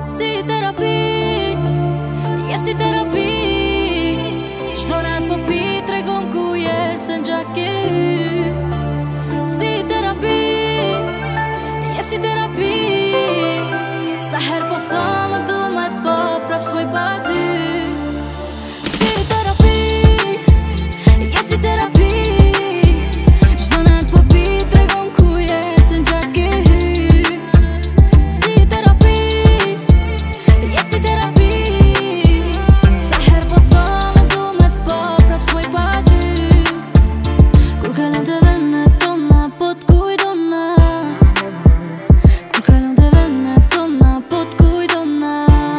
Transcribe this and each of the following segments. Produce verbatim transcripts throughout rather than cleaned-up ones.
Si terapi, je si terapi. Çdo nat po pi tregon ku je se n'gjaki hy. Si terapi, je si terapi. Sa her po thonë du me t'po prap s'muj pa ty. Si terapi, je si terapi. Çdo nat po pi tregon ku je se n'gjaki hy. Si terapi, je si terapi. Sa her po thonë du me t'po prap s'muj pa ty. Kur kalon të venet tona po t'kujdona. Kur kalon të venet tona po t'kujdona.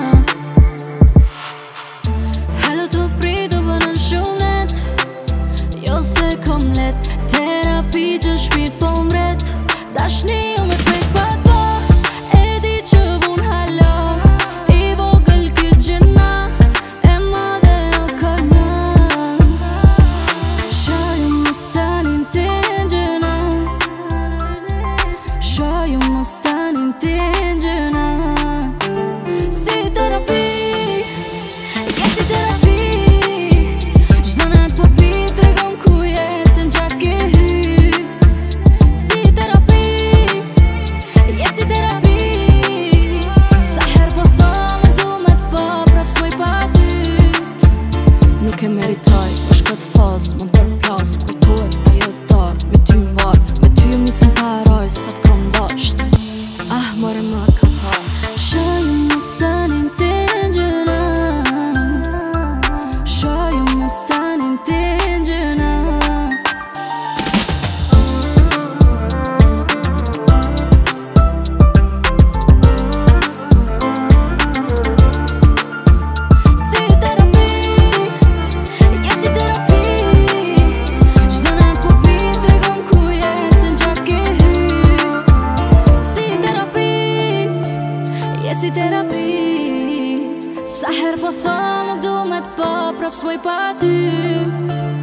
Halo t'u prit u bënën shumë net. Jo se kom let, terapi që shpit po mret. Dashni u me prek pa t'po, e di që vun hala. I vogël këtë gjena, e madhe o karman. Shaju më stanin t'ingjena. Shaju më stanin t'ingjena. Si terapi, je si terapi. Çdo nat po pi tregon ku je se n'gjaki hy. Si terapi, je si terapi. Sa her po thonë du me t'po prap s'muj pa ty. Nuk e meritoj, është këtë fos, më përplas. Kujtohet ajo darë, me ty m'var. Me ty jëm nisëm paroj, sa t'kom dasht. Ah, more më kata. Shaju më stanin t'ingjena. Shaju më stanin t'ingjena. Si terapi, je si terapi. Çdo nat po pi tregon ku je se n'gjaki hy. Si terapi, je si terapi. Sa her po thonë nuk du me t'po prap s'muj pa ty.